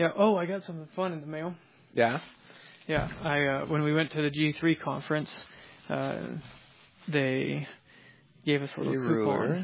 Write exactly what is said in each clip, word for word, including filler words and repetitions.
Yeah. Oh, I got something fun in the mail. Yeah? Yeah. I uh, when we went to the G three conference, uh, they gave us a little Hey, coupon. ruler.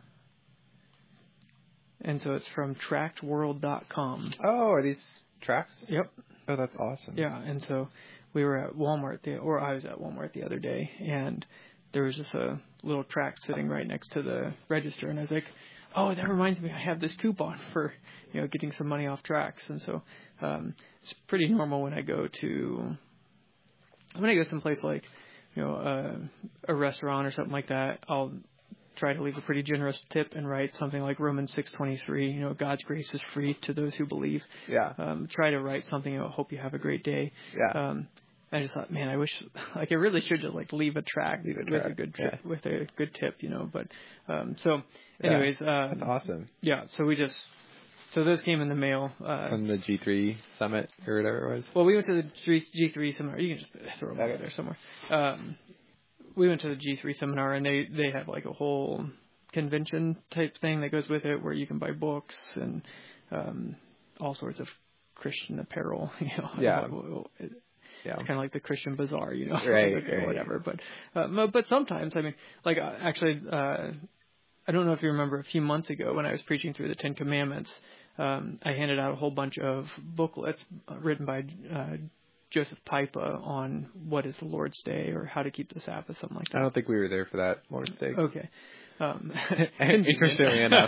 And so it's from tract world dot com. Oh, are these tracks? Yep. Oh, that's awesome. Yeah. And so we were at Walmart, the, or I was at Walmart the other day, and there was just a little tract sitting right next to the register. And I was like, oh, that reminds me, I have this coupon for, you know, getting some money off tracts. And so um, it's pretty normal when I go to, when I go someplace like, you know, uh, a restaurant or something like that, I'll try to leave a pretty generous tip and write something like Romans six twenty-three, you know, God's grace is free to those who believe. Yeah. Um, try to write something, you know, hope you have a great day. Yeah. Um, I just thought, man, I wish, like, I really should just like leave a track, Leave a with track, a good trip, yeah. with a good tip, you know. But um, so, anyways, yeah. uh, That's awesome. Yeah. So we just, so those came in the mail uh, from the G three summit or whatever it was. Well, we went to the G three seminar. You can just throw them okay. over there somewhere. Um, we went to the G three seminar, and they they have like a whole convention type thing that goes with it, where you can buy books and um, all sorts of Christian apparel. You know, yeah, like, well, it, yeah, it's kind of like the Christian Bazaar, you know, right, like, right. or whatever. But uh, but sometimes, I mean, like uh, actually, uh, I don't know if you remember a few months ago when I was preaching through the Ten Commandments, um, I handed out a whole bunch of booklets written by uh, Joseph Pipa on what is the Lord's Day or how to keep the Sabbath, something like that. I don't think we were there for that Lord's Day. Okay. Um, Interestingly enough.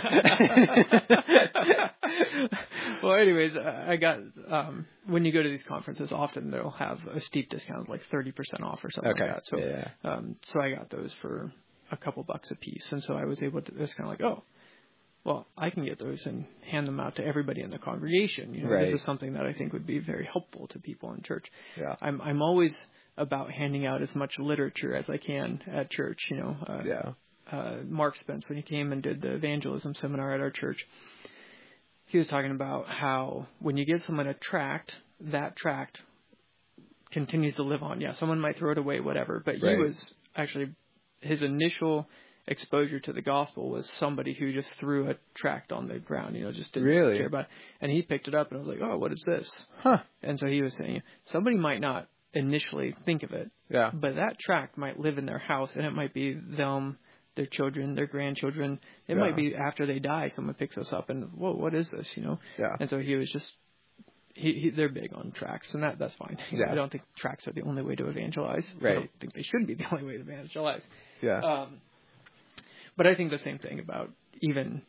Well, anyways, I got, um, when you go to these conferences, often they'll have a steep discount, like thirty percent off or something okay. like that. So, yeah. um, so I got those for a couple bucks a piece. And so I was able to, it's kind of like, oh, well, I can get those and hand them out to everybody in the congregation. You know, right. This is something that I think would be very helpful to people in church. Yeah. I'm, I'm always about handing out as much literature as I can at church, you know. Uh, yeah. Uh, Mark Spence, when he came and did the evangelism seminar at our church, he was talking about how when you give someone a tract, that tract continues to live on. Yeah, someone might throw it away, whatever, but right. he was actually, his initial exposure to the gospel was somebody who just threw a tract on the ground, you know, just didn't really? care about it. And he picked it up and was like, oh, what is this? Huh. And so he was saying, somebody might not initially think of it, yeah. but that tract might live in their house, and it might be them, their children, their grandchildren. It yeah. might be after they die, someone picks us up and, whoa, what is this, you know? Yeah. And so he was just, he, he they're big on tracts, and that that's fine. You yeah. know, I don't think tracts are the only way to evangelize. Right. I don't think they should be the only way to evangelize. Yeah. Um, but I think the same thing about even,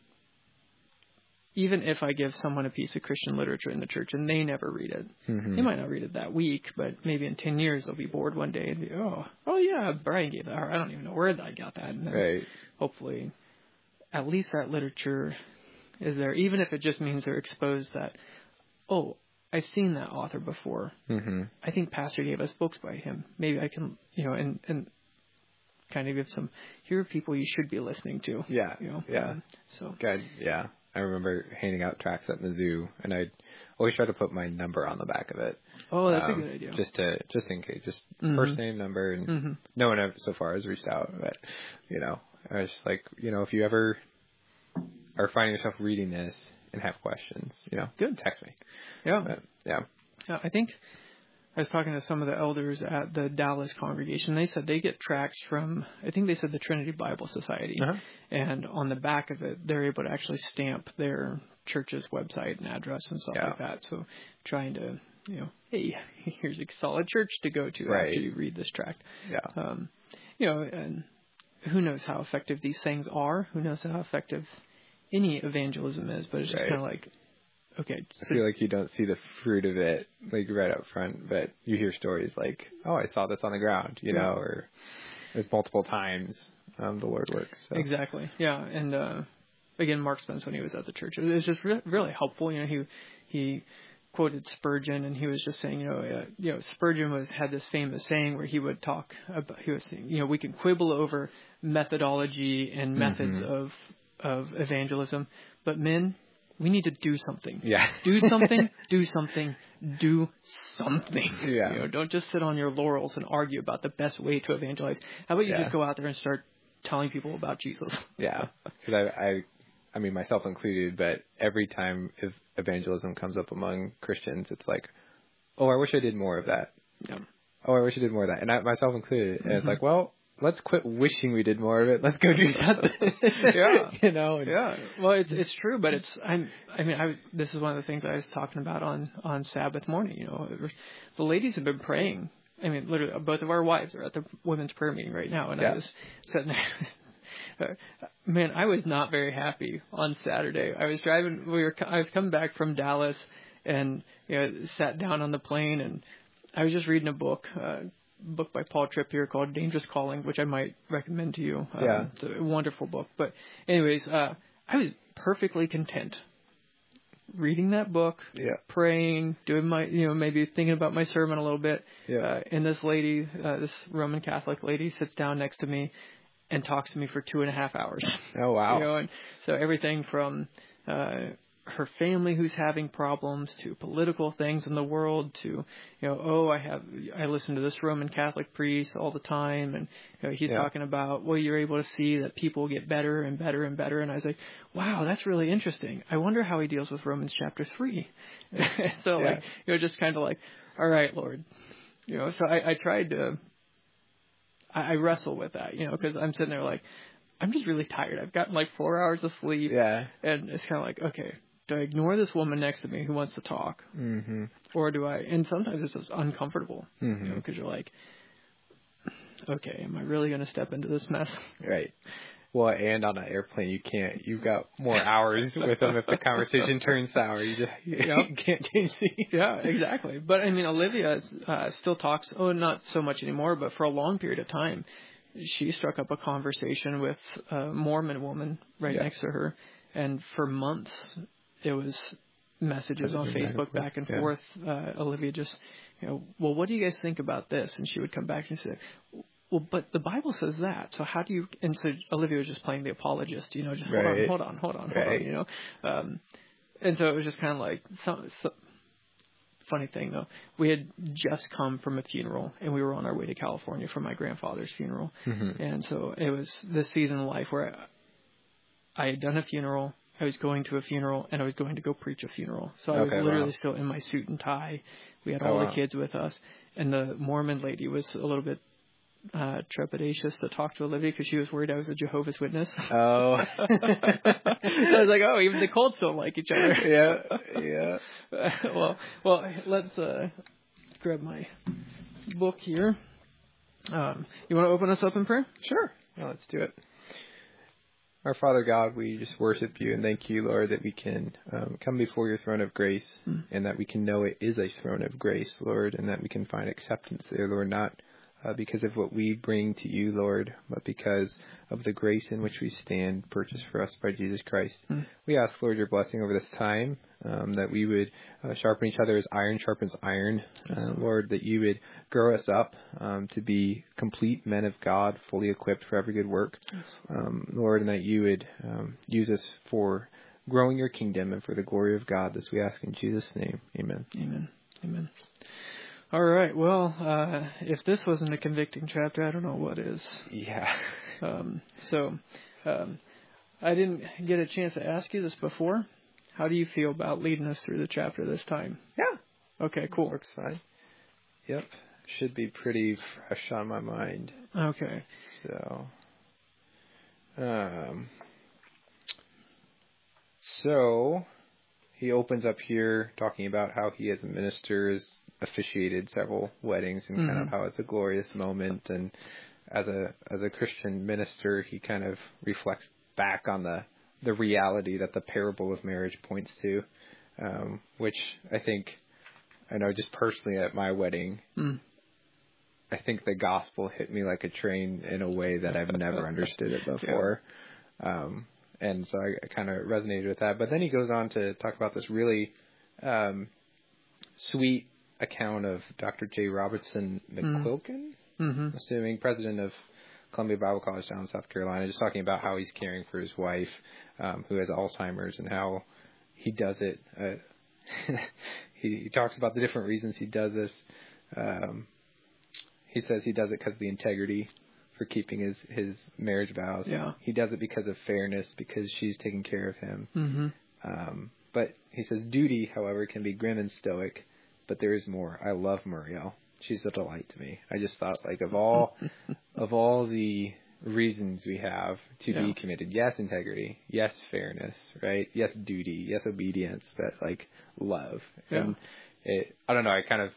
even if I give someone a piece of Christian literature in the church and they never read it, mm-hmm. they might not read it that week, but maybe in ten years they'll be bored one day and be, oh, oh yeah, Brian gave that. Or I don't even know where I got that. And then right. hopefully at least that literature is there, even if it just means they're exposed that, oh, I've seen that author before. Mm-hmm. I think Pastor gave us books by him. Maybe I can, you know, and, and kind of give some, here are people you should be listening to. Yeah. You know? Yeah. Um, so. Good. Yeah. I remember handing out tracts at the zoo, and I always try to put my number on the back of it. Oh, that's um, a good idea. Just to, just in case, just mm-hmm. first name, number, and mm-hmm. no one ever so far has reached out, but you know, I was just like, you know, if you ever are finding yourself reading this and have questions, you know, good, text me. Yeah. But, yeah. Yeah. I think I was talking to some of the elders at the Dallas congregation. They said they get tracts from, I think they said the Trinity Bible Society. Uh-huh. And on the back of it, they're able to actually stamp their church's website and address and stuff yeah. like that. So trying to, you know, hey, here's a solid church to go to right. after you read this tract. Yeah. Um, you know, and who knows how effective these things are? Who knows how effective any evangelism is? But it's just right. kind of like, okay. I So feel like you don't see the fruit of it, like, right up front, but you hear stories like, oh, I saw this on the ground, you yeah. know, or there's multiple times um, the Lord works. So. Exactly. Yeah. And, uh, again, Mark Spence, when he was at the church, it was just re- really helpful. You know, he, he quoted Spurgeon, and he was just saying, you know, uh, you know, Spurgeon was, had this famous saying where he would talk about, he was saying, you know, we can quibble over methodology and methods mm-hmm. of, of evangelism, but men, we need to do something. Yeah. Do something, do something, do something. Yeah. You know, don't just sit on your laurels and argue about the best way to evangelize. How about you yeah. just go out there and start telling people about Jesus? Yeah. Because I, I I mean, myself included, but every time if evangelism comes up among Christians, it's like, oh, I wish I did more of that. Yeah. Oh, I wish I did more of that. And I, myself included. And Mm-hmm. it's like, well, let's quit wishing we did more of it. Let's go do something. Yeah. You know? And, yeah. Well, it's it's true, but it's I'm I mean I was this is one of the things I was talking about on on Sabbath morning. You know, the ladies have been praying. I mean, literally, both of our wives are at the women's prayer meeting right now, and Yeah. I was sitting there. Man, I was not very happy on Saturday. I was driving. We were. I was coming back from Dallas, and you know, sat down on the plane, and I was just reading a book. Uh, book by Paul Tripp here called Dangerous Calling, which I might recommend to you. Um, Yeah. It's a wonderful book. But anyways, uh, I was perfectly content reading that book, Yeah. praying, doing my, you know, maybe thinking about my sermon a little bit. Yeah. Uh, and this lady, uh, this Roman Catholic lady sits down next to me and talks to me for two and a half hours. Oh, wow. You know, and so everything from, uh, her family who's having problems to political things in the world to, you know, oh, I have, I listen to this Roman Catholic priest all the time. And, you know, he's Yeah. talking about, well, you're able to see that people get better and better and better. And I was like, wow, that's really interesting. I wonder how he deals with Romans chapter three. so Yeah. like, you know, just kind of like, all right, Lord, you know, so I, I tried to, I, I wrestle with that, you know, cause I'm sitting there like, I'm just really tired. I've gotten like four hours of sleep. Yeah. And it's kind of like, okay, do I ignore this woman next to me who wants to talk? Mm-hmm. Or do I, and sometimes it's just uncomfortable, Mm-hmm. you know, because you're like, okay, am I really going to step into this mess? Right. Well, and on an airplane, you can't. You've got more hours with them if the conversation turns sour. You just you Yep. can't change the. Yeah, exactly. But I mean, Olivia uh, still talks, oh, not so much anymore, but for a long period of time, she struck up a conversation with a Mormon woman right Yeah. next to her. And for months, it was messages on Facebook back and Yeah. forth. Uh, Olivia just, you know, well, what do you guys think about this? And she would come back and say, well, but the Bible says that. So how do you, and so Olivia was just playing the apologist, you know, just hold Right. on, hold on, hold on, hold Right. on, you know. Um, and so it was just kind of like, some, some, funny thing though, we had just come from a funeral and we were on our way to California for my grandfather's funeral. Mm-hmm. And so it was this season of life where I, I had done a funeral, I was going to a funeral, and I was going to go preach a funeral. So I was Okay, literally wow. still in my suit and tie. We had Oh, all wow. the kids with us, and the Mormon lady was a little bit uh, trepidatious to talk to Olivia because she was worried I was a Jehovah's Witness. Oh. So I was like, oh, even the cults don't like each other. Yeah. Yeah. well, well, let's uh, grab my book here. Um, you want to open us up in prayer? Sure. Yeah, let's do it. Our Father God, we just worship you and thank you, Lord, that we can um, come before your throne of grace mm. and that we can know it is a throne of grace, Lord, and that we can find acceptance there, Lord, not uh, because of what we bring to you, Lord, but because of the grace in which we stand, purchased for us by Jesus Christ. Mm. We ask, Lord, your blessing over this time, um, that we would uh, sharpen each other as iron sharpens iron. Uh, Lord, that you would grow us up um, to be complete men of God, fully equipped for every good work. Um, Lord, and that you would um, use us for growing your kingdom and for the glory of God. This we ask in Jesus' name. Amen. Amen. Amen. All right. Well, uh, if this wasn't a convicting chapter, I don't know what is. Yeah. um, so, um, I didn't get a chance to ask you this before. How do you feel about leading us through the chapter this time? Yeah. Okay, cool. Works fine. Yep. Should be pretty fresh on my mind. Okay. So, um, so he opens up here talking about how he as a minister has officiated several weddings and mm-hmm. kind of how it's a glorious moment. And as a, as a Christian minister, he kind of reflects back on the, the reality that the parable of marriage points to, um, which I think, I know just personally at my wedding, mm. I think the gospel hit me like a train in a way that I've never understood it before. Yeah. Um, and so I, I kind of resonated with that. But then he goes on to talk about this really um, sweet account of Doctor J. Robertson McQuilkin, mm-hmm. assuming president of Columbia Bible College down in South Carolina, just talking about how he's caring for his wife um, who has Alzheimer's and how he does it. Uh, he, he talks about the different reasons he does this. Um, he says he does it because of the integrity for keeping his, his marriage vows. Yeah. He does it because of fairness, because she's taking care of him. Mm-hmm. Um, but he says, duty, however, can be grim and stoic, but there is more. I love Muriel. She's a delight to me. I just thought, like, of all, of all the reasons we have to yeah. be committed, yes, integrity, yes, fairness, right? Yes, duty, yes, obedience, but like love. Yeah. And it, I don't know, I kind of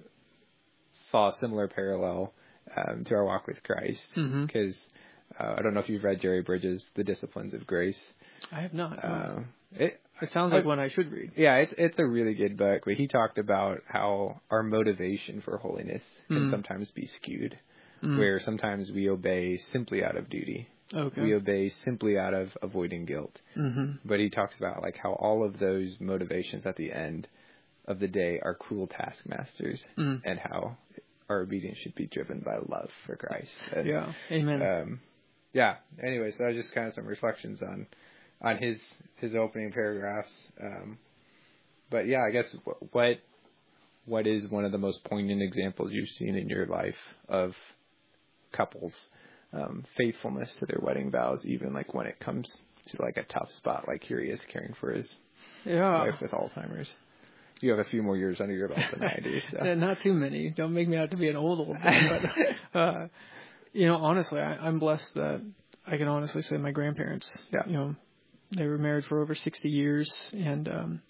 saw a similar parallel um, to our walk with Christ, because mm-hmm. uh, I don't know if you've read Jerry Bridges' The Disciplines of Grace. I have not. Uh, it, it sounds like I, one I should read. Yeah, it's it's a really good book, but he talked about how our motivation for holiness can mm. sometimes be skewed, mm. where sometimes we obey simply out of duty. Okay. We obey simply out of avoiding guilt. Mm-hmm. But he talks about like how all of those motivations at the end of the day are cruel taskmasters, mm. and how our obedience should be driven by love for Christ. And, yeah. Amen. Um, yeah. Anyway, so that was just kind of some reflections on on his his opening paragraphs. Um, but yeah, I guess what what is one of the most poignant examples you've seen in your life of couples um, faithfulness to their wedding vows, even like when it comes to like a tough spot, like here he is caring for his yeah. wife with Alzheimer's. You have a few more years under your belt than I do. So. Not too many. Don't make me out to be an old old man. But uh, you know, honestly, I, I'm blessed that I can honestly say my grandparents. Yeah. You know, they were married for over sixty years, and um,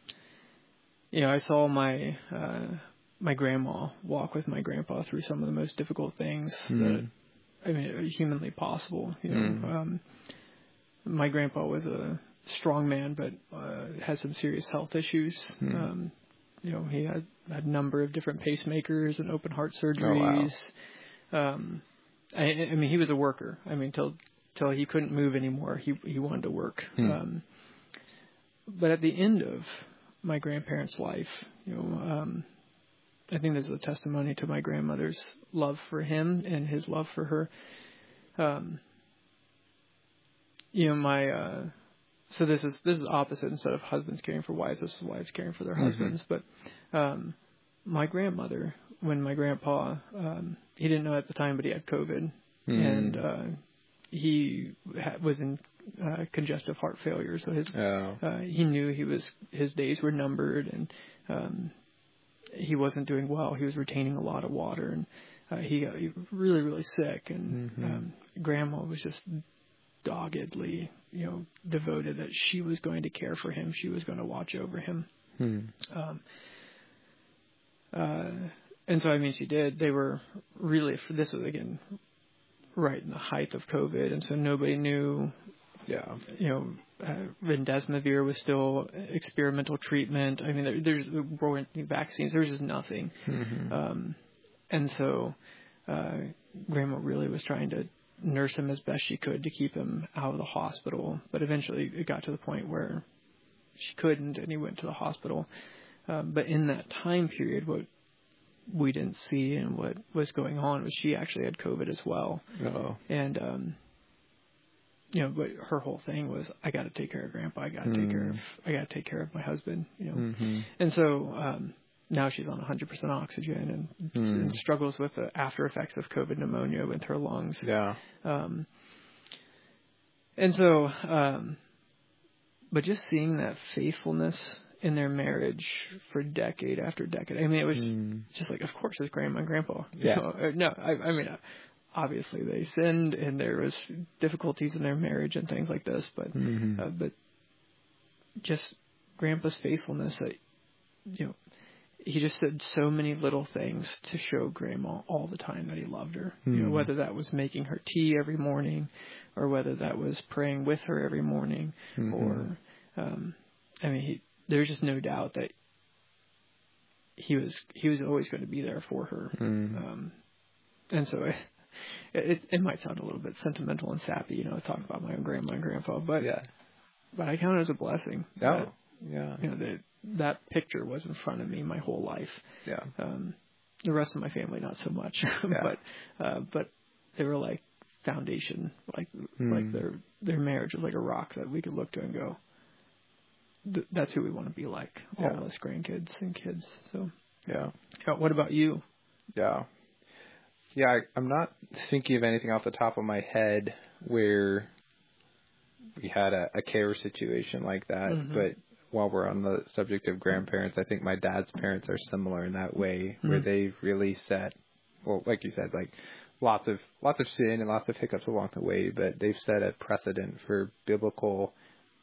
you know, I saw my uh, my grandma walk with my grandpa through some of the most difficult things mm. that I mean, are humanly possible. You know, mm. um, my grandpa was a strong man, but uh, has some serious health issues. Mm. Um, you know, he had, had a number of different pacemakers and open heart surgeries. Oh, wow. Um, I, I mean, he was a worker. I mean, till till he couldn't move anymore, he he wanted to work. Mm. Um, but at the end of my grandparents' life, you know, um, I think there's a testimony to my grandmother's love for him and his love for her. Um, you know, my uh, so this is this is opposite. Instead of husbands caring for wives, this is wives caring for their mm-hmm. husbands. But um, my grandmother, when my grandpa, um, he didn't know at the time, but he had COVID, mm. and uh, he ha- was in uh, congestive heart failure. So his oh. uh, he knew he was his days were numbered, and um, he wasn't doing well. He was retaining a lot of water, and uh, he got really really sick. And mm-hmm. um, Grandma was just doggedly, you know, devoted that she was going to care for him. She was going to watch over him. Hmm. Um, uh, and so, I mean, she did. They were really, this was, again, right in the height of COVID. And so nobody knew, yeah, you know, uh, Remdesivir was still experimental treatment. I mean, there, there's, there weren't vaccines. There was just nothing. Mm-hmm. Um, and so uh, Grandma really was trying to nurse him as best she could to keep him out of the hospital. But eventually it got to the point where she couldn't, and he went to the hospital. Um, but in that time period, what we didn't see and what was going on was she actually had COVID as well. Uh-oh. And, um, you know, but her whole thing was, I got to take care of Grandpa. I got to mm. take care of, I got to take care of my husband, you know. Mm-hmm. And so, um, now she's on one hundred percent oxygen and, mm. and struggles with the after effects of COVID pneumonia with her lungs. Yeah. Um, and so, um, but just seeing that faithfulness in their marriage for decade after decade. I mean, it was mm. just like, of course, it's grandma and grandpa. Yeah. You know, no, I, I mean, obviously they sinned and there was difficulties in their marriage and things like this, but, mm-hmm. uh, but just grandpa's faithfulness, that, you know, he just said so many little things to show Grandma all the time that he loved her. Mm. You know, whether that was making her tea every morning, or whether that was praying with her every morning, mm-hmm. or um, I mean, he, there's just no doubt that he was he was always going to be there for her. Mm. Um, and so it, it it might sound a little bit sentimental and sappy, you know, talking about my own grandma and grandpa, but yeah, but I count it as a blessing. Yeah, that, yeah, you know that. That picture was in front of me my whole life. Yeah. Um, the rest of my family, not so much, yeah. but, uh, but they were like foundation, like, mm. like their, their marriage was like a rock that we could look to and go, Th- that's who we want to be like, all yeah. of us grandkids and kids. So, yeah. yeah. What about you? Yeah. Yeah, I, I'm not thinking of anything off the top of my head where we had a, a care situation like that. Mm-hmm. But while we're on the subject of grandparents, I think my dad's parents are similar in that way, mm-hmm. where they've really set, well, like you said, like lots of lots of sin and lots of hiccups along the way, but they've set a precedent for biblical,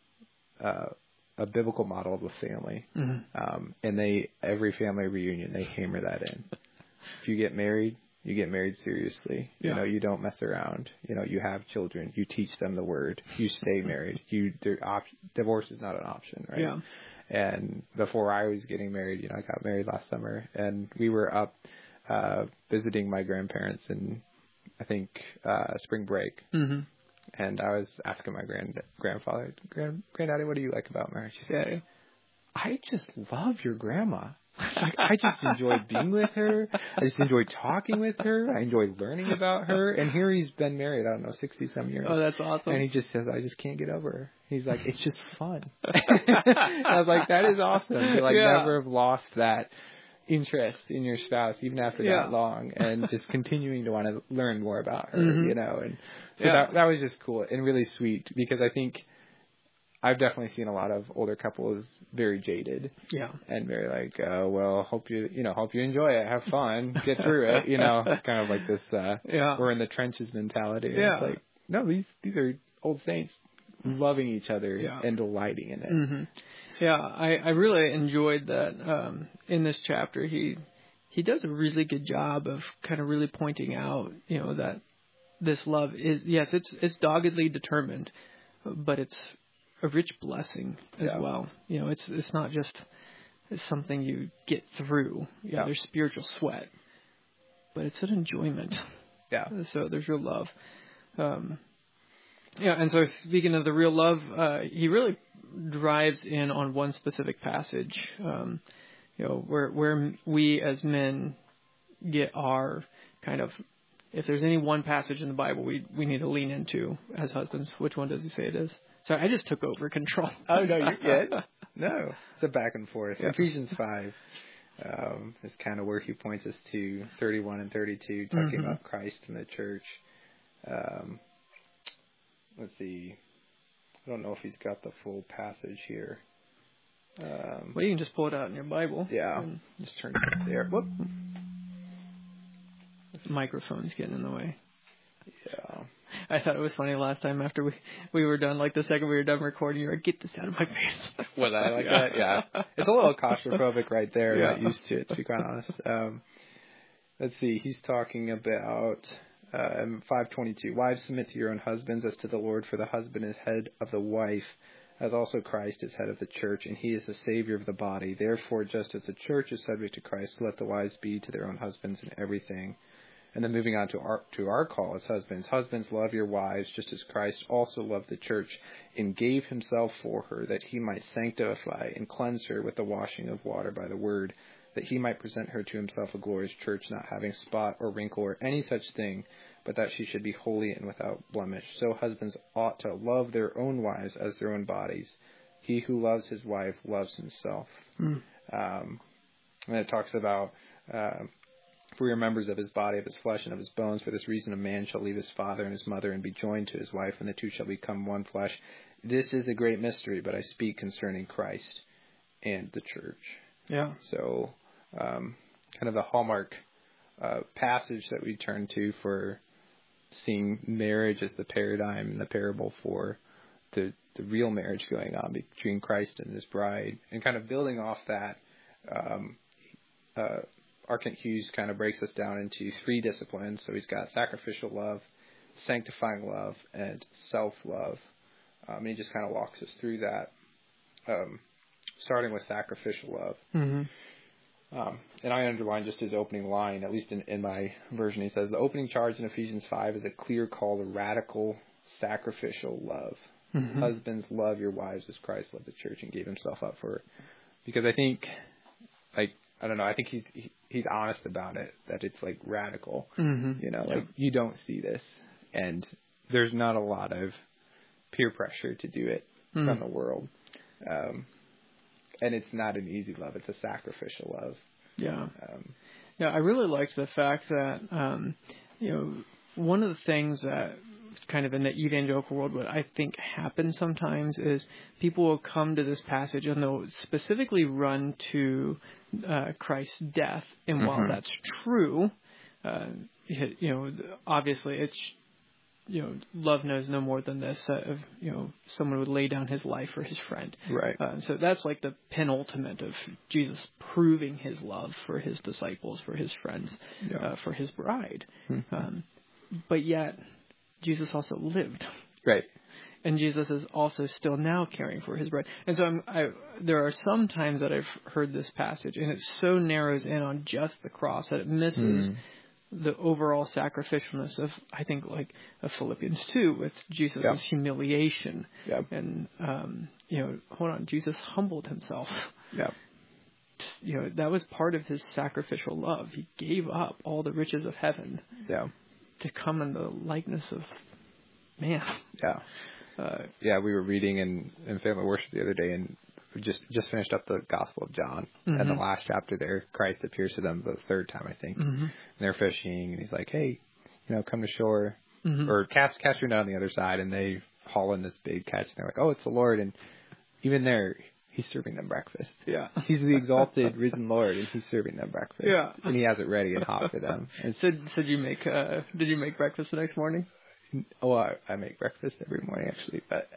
uh, a biblical model of a family. Mm-hmm. Um, and they every family reunion they hammer that in. If you get married, you get married seriously. Yeah. You know, you don't mess around. You know, you have children. You teach them the word. You stay married. You op- divorce is not an option, right? Yeah. And before I was getting married, you know, I got married last summer, and we were up uh, visiting my grandparents in, I think, uh, spring break. Mm-hmm. And I was asking my grand grandfather, Grand granddaddy, what do you like about marriage? He said, I just love your grandma. Like, I just enjoyed being with her. I just enjoyed talking with her. I enjoyed learning about her. And here he's been married, I don't know, sixty some years. Oh, that's awesome. And he just says, I just can't get over her. He's like, it's just fun. I was like, that is awesome to like yeah. never have lost that interest in your spouse even after yeah. that long, and just continuing to want to learn more about her, mm-hmm. you know. And so yeah. that that was just cool and really sweet, because I think I've definitely seen a lot of older couples very jaded, yeah, and very like, uh, well, hope you, you know, hope you enjoy it, have fun, get through it, you know, kind of like this, uh, yeah, we're in the trenches mentality. Yeah, it's like, no, these these are old saints loving each other yeah. and delighting in it. Mm-hmm. Yeah, I, I really enjoyed that. Um, in this chapter, he he does a really good job of kind of really pointing out, you know, that this love is, yes, it's it's doggedly determined, but it's a rich blessing as yeah. well. You know, it's it's not just something you get through. You know, yeah. There's spiritual sweat, but it's an enjoyment. Yeah. So there's real love. Um, yeah, and so speaking of the real love, uh, he really drives in on one specific passage. Um, you know, where where we as men get our kind of, if there's any one passage in the Bible we we need to lean into as husbands, which one does he say it is? Sorry, I just took over control. Oh, no, you're good. No, it's a back and forth. Yeah. Ephesians five um, is kind of where he points us to, thirty-one and thirty-two, talking mm-hmm. about Christ and the church. Um, let's see. I don't know if he's got the full passage here. Um, well, you can just pull it out in your Bible. Yeah, and just turn it up there. Whoop. The microphone's getting in the way. Yeah. I thought it was funny last time after we, we were done, like the second we were done recording, you were like, get this out of my face. Was I like yeah. that? Yeah. It's a little claustrophobic right there. Yeah. I'm not used to it, to be quite honest. Um, let's see. He's talking about uh, five twenty-two. Wives, submit to your own husbands as to the Lord, for the husband is head of the wife, as also Christ is head of the church, and he is the Savior of the body. Therefore, just as the church is subject to Christ, let the wives be to their own husbands in everything. And then moving on to our to our call as husbands. Husbands, love your wives, just as Christ also loved the church and gave himself for her, that he might sanctify and cleanse her with the washing of water by the word, that he might present her to himself a glorious church, not having spot or wrinkle or any such thing, but that she should be holy and without blemish. So husbands ought to love their own wives as their own bodies. He who loves his wife loves himself. Mm. Um, and it talks about... Uh, For we are members of his body, of his flesh, and of his bones. For this reason a man shall leave his father and his mother and be joined to his wife, and the two shall become one flesh. This is a great mystery, but I speak concerning Christ and the church. Yeah. So um, kind of the hallmark uh, passage that we turn to for seeing marriage as the paradigm and the parable for the, the real marriage going on between Christ and his bride. And kind of building off that, um, uh, R. Kent Hughes kind of breaks us down into three disciplines. So he's got sacrificial love, sanctifying love, and self-love. Um, and he just kind of walks us through that, um, starting with sacrificial love. Mm-hmm. Um, and I underline just his opening line, at least in, in my version. He says, the opening charge in Ephesians five is a clear call to radical sacrificial love. Mm-hmm. Husbands, love your wives as Christ loved the church and gave himself up for her. Because I think, like, I don't know. I think he's he, he's honest about it, that it's like radical. Mm-hmm. You know, like you don't see this, and there's not a lot of peer pressure to do it mm-hmm. from the world, um, and it's not an easy love. It's a sacrificial love. Yeah. Um, yeah, I really liked the fact that, um, you know, one of the things that kind of in the evangelical world, what I think happens sometimes is people will come to this passage and they'll specifically run to uh, Christ's death. And mm-hmm. while that's true, uh, you know, obviously it's, you know, love knows no more than this, uh, of, you know, someone would lay down his life for his friend. Right. Uh, so that's like the penultimate of Jesus proving his love for his disciples, for his friends, yeah. uh, for his bride. Mm-hmm. Um, but yet, Jesus also lived. Right. And Jesus is also still now caring for his bride. And so I'm, I, there are some times that I've heard this passage, and it so narrows in on just the cross that it misses mm. the overall sacrificialness of, I think, like of Philippians two with Jesus' yeah. humiliation. Yeah. And, um, you know, hold on, Jesus humbled himself. Yeah. You know, that was part of his sacrificial love. He gave up all the riches of heaven. Yeah. To come in the likeness of man. Yeah. Uh, yeah, we were reading in, in family worship the other day, and we just just finished up the Gospel of John. Mm-hmm. And the last chapter there, Christ appears to them the third time, I think. Mm-hmm. And they're fishing, and he's like, hey, you know, come to shore. Mm-hmm. Or cast, cast your net on the other side. And they haul in this big catch, and they're like, oh, it's the Lord. And even there, he's serving them breakfast. Yeah. He's the exalted, risen Lord, and he's serving them breakfast. Yeah. And he has it ready and hot for them. And so, so did you make, uh, did you make breakfast the next morning? Oh, I, I make breakfast every morning, actually. But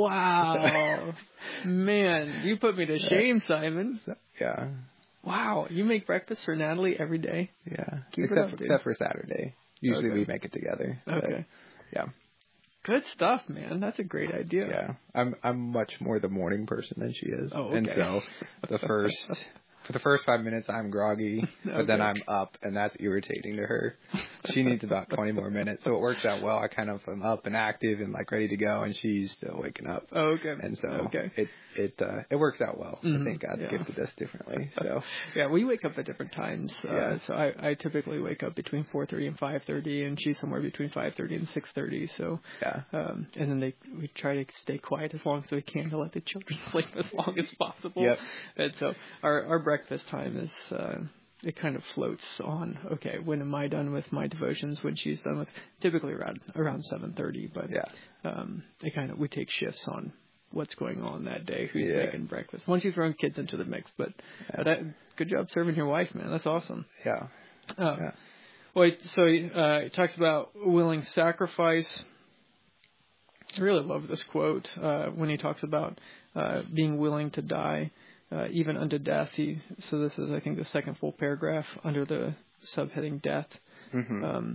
wow. Man, you put me to shame, Simon. So, yeah. Wow. You make breakfast for Natalie every day? Yeah. Keep except, it up, for, dude. except for Saturday. Usually okay. we make it together. Okay. But, yeah. Good stuff, man. That's a great idea. Yeah. I'm I'm much more the morning person than she is. Oh, okay. And so the first for the first five minutes I'm groggy, but okay. then I'm up, and that's irritating to her. She needs about twenty more minutes, so it works out well. I kind of am up and active and like ready to go, and she's still waking up. Oh, okay. And so okay. it it uh, it works out well. Mm-hmm. I think God's yeah. gifted us differently. So yeah, we wake up at different times. Uh, yeah. So I, I typically wake up between four thirty and five thirty, and she's somewhere between five thirty and six thirty. So yeah. Um, and then they we try to stay quiet as long as we can to let the children sleep as long as possible. Yep. And so our our breakfast time is. Uh, It kind of floats on. Okay, when am I done with my devotions? When she's done with, typically around around seven thirty. But yeah, um, it kind of we take shifts on what's going on that day. Who's yeah. making breakfast? Once you throw kids into the mix, but, yeah. but that, good job serving your wife, man. That's awesome. Yeah. Uh, yeah. Well, so uh, it talks about willing sacrifice. I really love this quote uh, when he talks about uh, being willing to die. Uh, even unto death. He, so this is, I think, the second full paragraph under the subheading death. Mm-hmm. Um,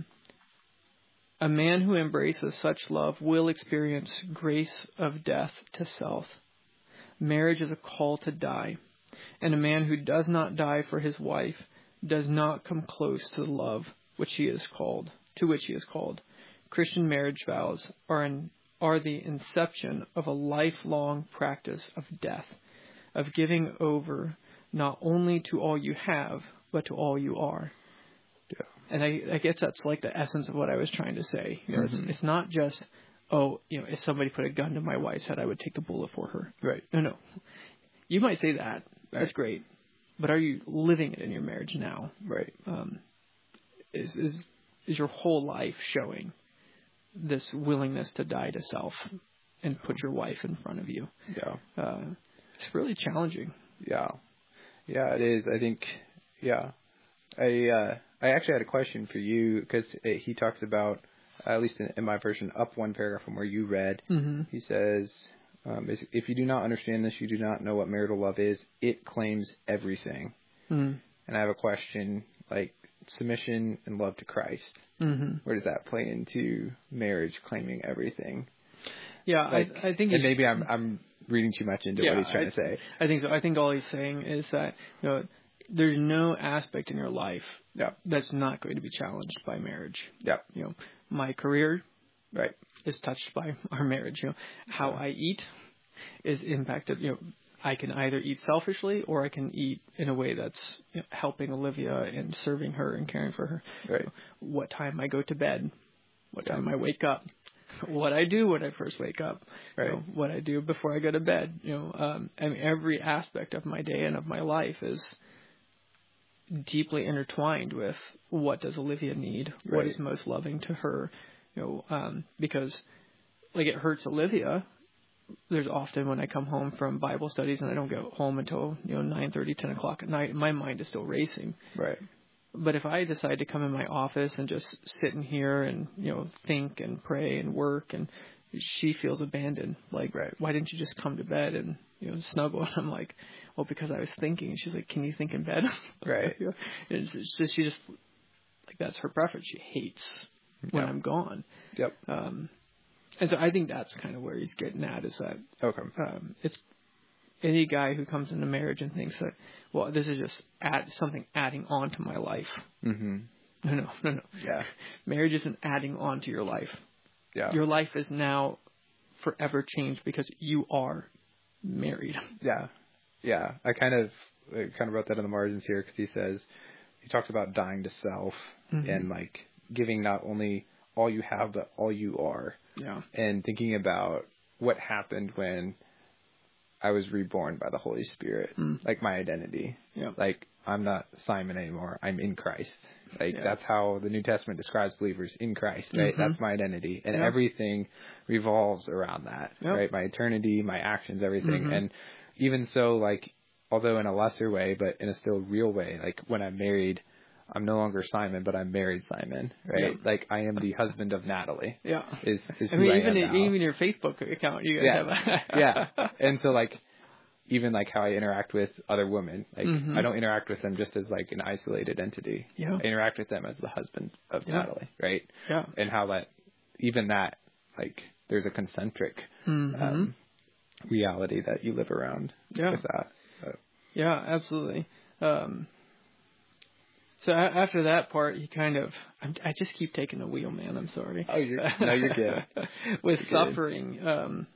a man who embraces such love will experience grace of death to self. Marriage is a call to die, and a man who does not die for his wife does not come close to the love which he is called, to which he is called. Christian marriage vows are an, are the inception of a lifelong practice of death, of giving over not only to all you have, but to all you are. Yeah. And I, I guess that's like the essence of what I was trying to say. You know, mm-hmm. it's, it's not just, oh, you know, if somebody put a gun to my wife's head, I would take the bullet for her. Right. No, no. You might say that. That's right. great. But are you living it in your marriage now? Right. Um, is, is, is your whole life showing this willingness to die to self and put your wife in front of you? Yeah. Uh, It's really challenging. Yeah. Yeah, it is. I think, yeah. I uh, I actually had a question for you because he talks about, at least in, in my version, up one paragraph from where you read. Mm-hmm. He says, um, if you do not understand this, you do not know what marital love is. It claims everything. Mm-hmm. And I have a question, like submission and love to Christ. Mm-hmm. Where does that play into marriage claiming everything? Yeah, like, I, I think and maybe I'm I'm reading too much into yeah, what he's trying I, to say. I think so. I think all he's saying is that, you know, there's no aspect in your life yeah. that's not going to be challenged by marriage. Yeah. You know, my career right is touched by our marriage. You know, how yeah. I eat is impacted. You know, I can either eat selfishly or I can eat in a way that's, you know, helping Olivia and serving her and caring for her. Right. You know, what time I go to bed, what yeah. time I wake up. What I do when I first wake up, right. you know, what I do before I go to bed, you know, um, I mean, every aspect of my day and of my life is deeply intertwined with what does Olivia need, right. what is most loving to her, you know, um, because like it hurts Olivia. There's often when I come home from Bible studies and I don't go home until, you know, nine thirty, ten o'clock at night, my mind is still racing. Right. But if I decide to come in my office and just sit in here and, you know, think and pray and work, and she feels abandoned, like, right. why didn't you just come to bed and, you know, snuggle? And I'm like, well, because I was thinking. And she's like, can you think in bed? Right. You know, and it's just, she just, like, that's her preference. She hates when yep. I'm gone. Yep. Um, and so I think that's kind of where he's getting at, is that okay. um, it's any guy who comes into marriage and thinks that, well, this is just add something adding on to my life. Mm-hmm. No, no, no, no. Yeah. Marriage isn't adding on to your life. Yeah. Your life is now forever changed because you are married. Yeah. Yeah. I kind of I kind of wrote that in the margins here because he says, he talks about dying to self mm-hmm. and like giving not only all you have, but all you are. Yeah. And thinking about what happened when I was reborn by the Holy Spirit, mm. like my identity. Yeah. Like, I'm not Simon anymore. I'm in Christ. Like, yeah. that's how the New Testament describes believers, in Christ, right? Mm-hmm. That's my identity. And yeah. everything revolves around that, yep. right? My eternity, my actions, everything. Mm-hmm. And even so, like, although in a lesser way, but in a still real way, like when I'm married, I'm no longer Simon, but I'm married Simon, right? Yeah. Like, I am the husband of Natalie. Yeah. Is, is I who mean, I even am in, now. even your Facebook account, you guys yeah. have a yeah. And so, like, even like how I interact with other women, like mm-hmm. I don't interact with them just as like an isolated entity. Yeah. I interact with them as the husband of yeah. Natalie, right? Yeah. And how that, even that, like, there's a concentric mm-hmm. um, reality that you live around yeah. with that. So. Yeah, absolutely. Um, so a- after that part, he kind of, I'm, I just keep taking the wheel, man. I'm sorry. Oh, you're, no, you're good. with you're suffering, good. um,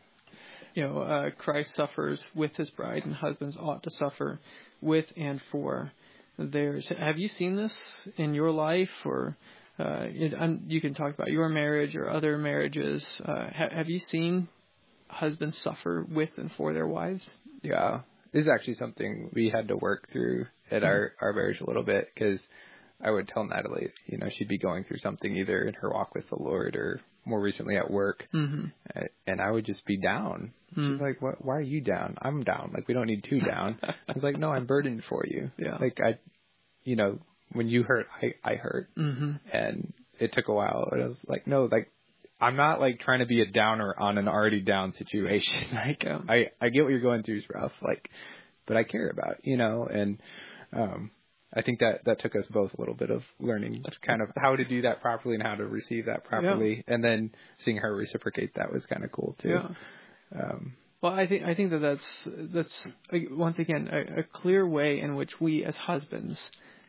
you know, uh, Christ suffers with his bride, and husbands ought to suffer with and for theirs. Have you seen this in your life, or uh, you can talk about your marriage or other marriages? Uh, ha- have you seen husbands suffer with and for their wives? Yeah. This is actually something we had to work through at mm-hmm. our, our marriage a little bit, because I would tell Natalie, you know, she'd be going through something either in her walk with the Lord or more recently at work, mm-hmm. and I would just be down. Mm-hmm. She's like, "What? Why are you down? I'm down. Like, we don't need two down." I was like, "No, I'm burdened for you. Yeah. Like, I, you know, when you hurt, I, I hurt." Mm-hmm. And it took a while. And I was like, "No, like, I'm not like trying to be a downer on an already down situation. Like, yeah. I, I get what you're going through is rough. Like, but I care about, you know, and, um, I think that, that took us both a little bit of learning kind of how to do that properly and how to receive that properly. Yeah. And then seeing her reciprocate that was kind of cool too. Yeah. Um, well, I think, I think that that's, that's once again, a, a clear way in which we as husbands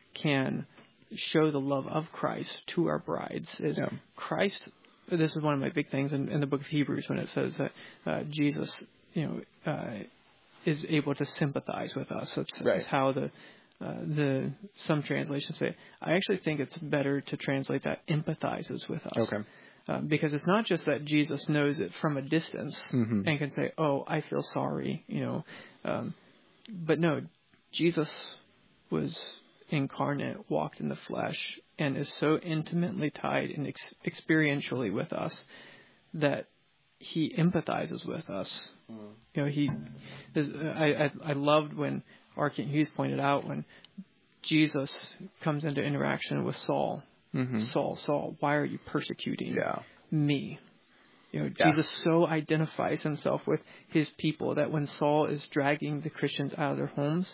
can show the love of Christ to our brides is yeah. Christ. This is one of my big things in, in the book of Hebrews when it says that, uh, Jesus, you know, uh, is able to sympathize with us. That's, right. that's how the, Uh, the some translations say. I actually think it's better to translate that empathizes with us. Okay. Uh, because it's not just that Jesus knows it from a distance mm-hmm. and can say, "Oh, I feel sorry," you know. Um, but no, Jesus was incarnate, walked in the flesh, and is so intimately tied and ex- experientially with us that he empathizes with us. Mm. You know, he. I, I I loved when R. Kent Hughes pointed out when Jesus comes into interaction with Saul. Mm-hmm. Saul, Saul, why are you persecuting yeah. me? You know, yeah. Jesus so identifies himself with his people that when Saul is dragging the Christians out of their homes,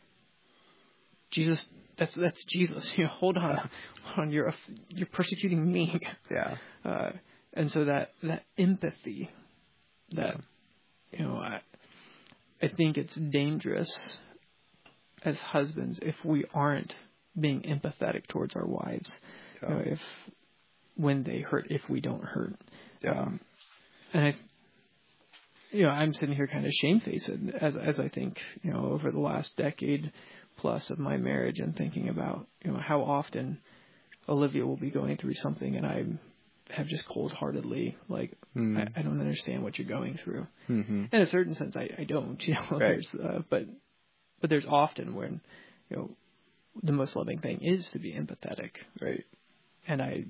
Jesus, that's that's Jesus. You know, hold on, yeah. hold on, you're a, you're persecuting me. Yeah. Uh, and so that that empathy, that yeah. you know, I, I think it's dangerous as husbands if we aren't being empathetic towards our wives, yeah. you know, if when they hurt, if we don't hurt. Yeah. Um, and I, you know, I'm sitting here kind of shamefaced as as I think, you know, over the last decade plus of my marriage and thinking about, you know, how often Olivia will be going through something and I have just cold-heartedly, like, mm. I, I don't understand what you're going through. Mm-hmm. In a certain sense, I, I don't, you know, right. there's, uh, but, but there's often when, you know, the most loving thing is to be empathetic. Right. And I,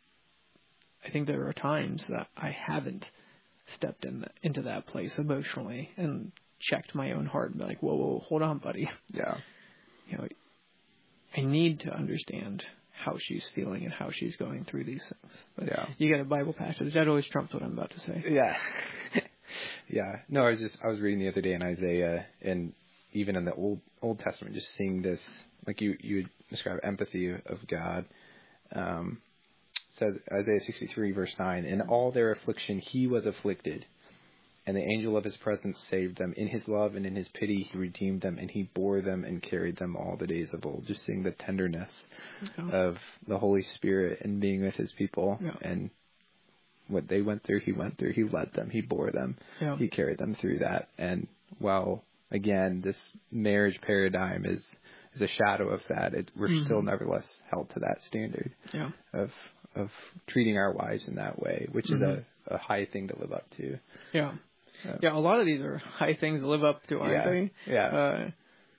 I think there are times that I haven't stepped in the, into that place emotionally and checked my own heart and be like, whoa, whoa, hold on, buddy. Yeah. You know, I need to understand how she's feeling and how she's going through these things. But yeah. You got a Bible passage. That always trumps what I'm about to say. Yeah. yeah. No, I was just, I was reading the other day in Isaiah, and even in the Old Old Testament, just seeing this, like you, you describe empathy of God. Um, says Isaiah sixty-three verse nine, in all their affliction he was afflicted, and the angel of his presence saved them. In his love and in his pity he redeemed them, and he bore them and carried them all the days of old. Just seeing the tenderness yeah. of the Holy Spirit and being with his people, yeah. and what they went through, he went through. He led them, he bore them, yeah. he carried them through that. And while, again, this marriage paradigm is is a shadow of that, it, we're mm-hmm. still nevertheless held to that standard yeah. of of treating our wives in that way, which mm-hmm. is a, a high thing to live up to. Yeah. Uh, yeah, a lot of these are high things to live up to, aren't yeah, they? Yeah. Uh,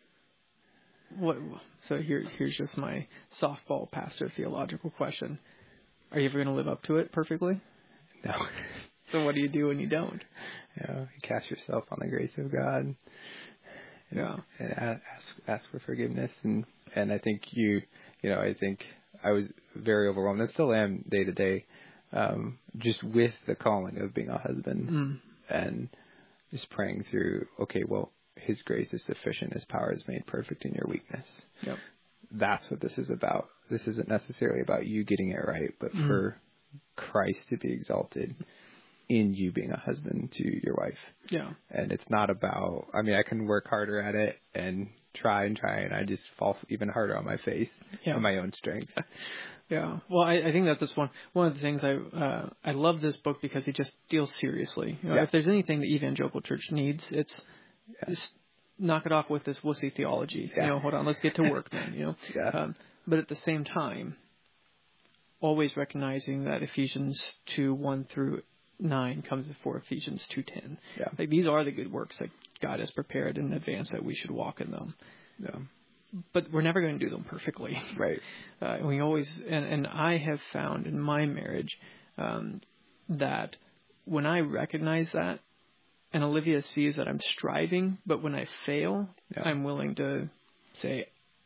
what? So here, here's just my softball pastor theological question. Are you ever going to live up to it perfectly? No. So what do you do when you don't? Yeah, you cast yourself on the grace of God. And, yeah. And ask, ask for forgiveness. And, and I think you, you know, I think I was very overwhelmed, and still am day to day, um, just with the calling of being a husband mm. and just praying through, okay, well, his grace is sufficient. His power is made perfect in your weakness. Yep. That's what this is about. This isn't necessarily about you getting it right, but mm. for Christ to be exalted in you being a husband to your wife. Yeah. And it's not about, I mean, I can work harder at it and try and try, and I just fall even harder on my face yeah. on my own strength. Yeah. Well, I, I think that this one, one of the things I, uh, I love this book because it just deals seriously. You know, yeah. if there's anything the evangelical church needs, it's yeah. just knock it off with this wussy theology. Yeah. You know, hold on, let's get to work, man, you know. Yeah. Um, but at the same time, always recognizing that Ephesians two, one through nine comes before Ephesians two ten. Yeah. Like, these are the good works that God has prepared in advance that we should walk in them. Yeah. But we're never going to do them perfectly. Right. Uh, we always, and, and I have found in my marriage um, that when I recognize that, and Olivia sees that I'm striving, but when I fail, yeah. I'm willing to say,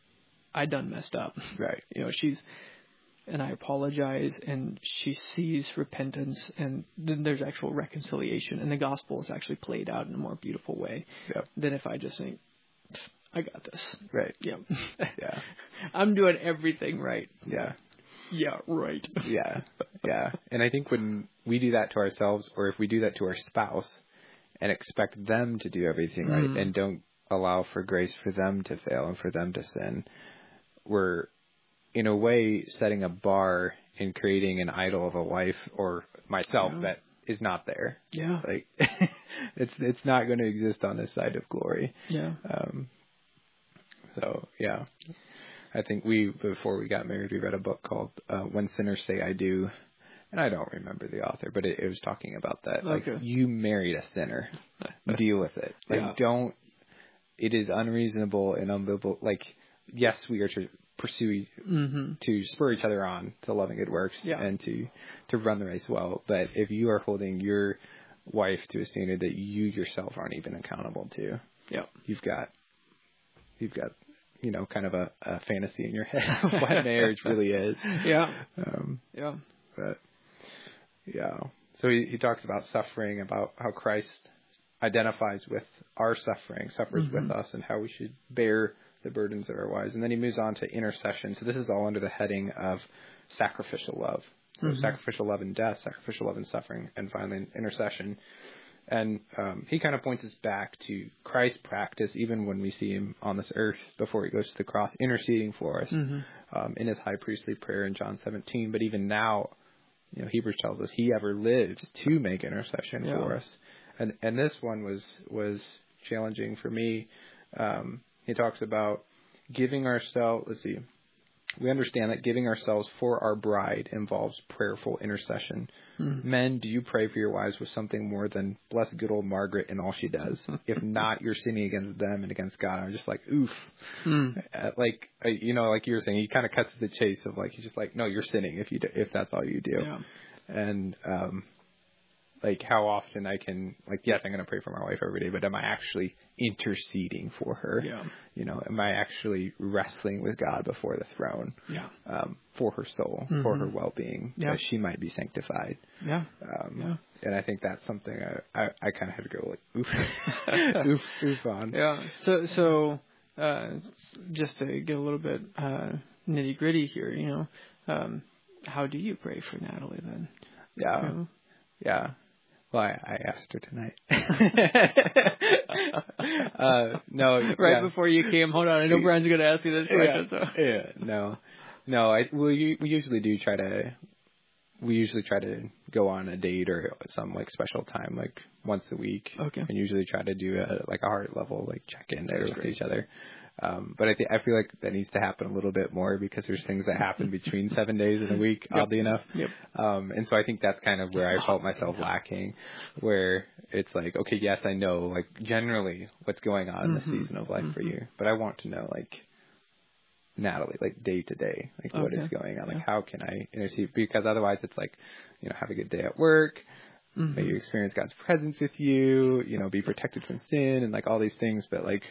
I done messed up. Right. You know, she's, and I apologize, and she sees repentance, and then there's actual reconciliation, and the gospel is actually played out in a more beautiful way yep. than if I just think, I got this. Right. Yeah. Yeah. I'm doing everything right. Yeah. Yeah, right. Yeah. Yeah. And I think when we do that to ourselves, or if we do that to our spouse and expect them to do everything right mm. and don't allow for grace for them to fail and for them to sin, we're in a way setting a bar and creating an idol of a wife or myself yeah. that is not there. Yeah. Like it's it's not going to exist on this side of glory. Yeah. Um so yeah. I think we before we got married we read a book called uh, When Sinners Say I Do. And I don't remember the author, but it, it was talking about that. Okay. Like, you married a sinner. Deal with it. Like yeah. don't it is unreasonable and unbiblical. Like, yes, we are to pursue, mm-hmm. to spur each other on to loving good works yeah. and to, to run the race well. But if you are holding your wife to a standard that you yourself aren't even accountable to, yeah. you've got, you've got, you know, kind of a, a fantasy in your head of what marriage really is. Yeah. Um, yeah. But, yeah. So he, he talks about suffering, about how Christ identifies with our suffering, suffers mm-hmm. with us, and how we should bear the burdens of our wives. And then he moves on to intercession. So this is all under the heading of sacrificial love. So mm-hmm. sacrificial love in death, sacrificial love in suffering, and finally intercession. And um, he kind of points us back to Christ's practice, even when we see him on this earth before he goes to the cross, interceding for us mm-hmm. um, in his high priestly prayer in John seventeen. But even now, you know, Hebrews tells us he ever lives to make intercession yeah. for us. And and this one was was challenging for me. Um, he talks about giving ourselves, let's see, We understand that giving ourselves for our bride involves prayerful intercession. Mm. Men, do you pray for your wives with something more than bless good old Margaret and all she does? If not, you're sinning against them and against God. I'm just like, oof. Mm. Uh, like, uh, you know, like you were saying, he kind of cuts to the chase of like, he's just like, no, you're sinning if you do, if that's all you do. Yeah. And, um, like how often I can, like, yes, I'm going to pray for my wife every day, but am I actually interceding for her? Yeah. You know, am I actually wrestling with God before the throne? Yeah. Um, for her soul, mm-hmm. for her well-being, yeah. that she might be sanctified. Yeah. Um, yeah. And I think that's something I, I, I kind of had to go like, oof, oof, oof on. Yeah. So, so, uh, just to get a little bit, uh, nitty gritty here, you know, um, how do you pray for Natalie then? Yeah. You know? Yeah. Well, I, I asked her tonight. uh, no, right yeah. before you came. Hold on, I know Brian's going to ask you this question. Yeah, so. yeah no, no. I we we usually do try to. We usually try to go on a date or some like special time, like once a week. Okay. And usually try to do a like a heart level like check in there That's with great. each other. Um, but I think I feel like that needs to happen a little bit more because there's things that happen between seven days in a week, yep. oddly enough. Yep. Um, and so I think that's kind of where I felt myself lacking, where it's like, okay, yes, I know like generally what's going on in mm-hmm. the season of life mm-hmm. for you, but I want to know like Natalie, like day to day, like okay. what is going on, like yeah. how can I intercede? Because otherwise it's like, you know, have a good day at work. Mm-hmm. May you experience God's presence with you, you know, be protected from sin and like all these things, but like.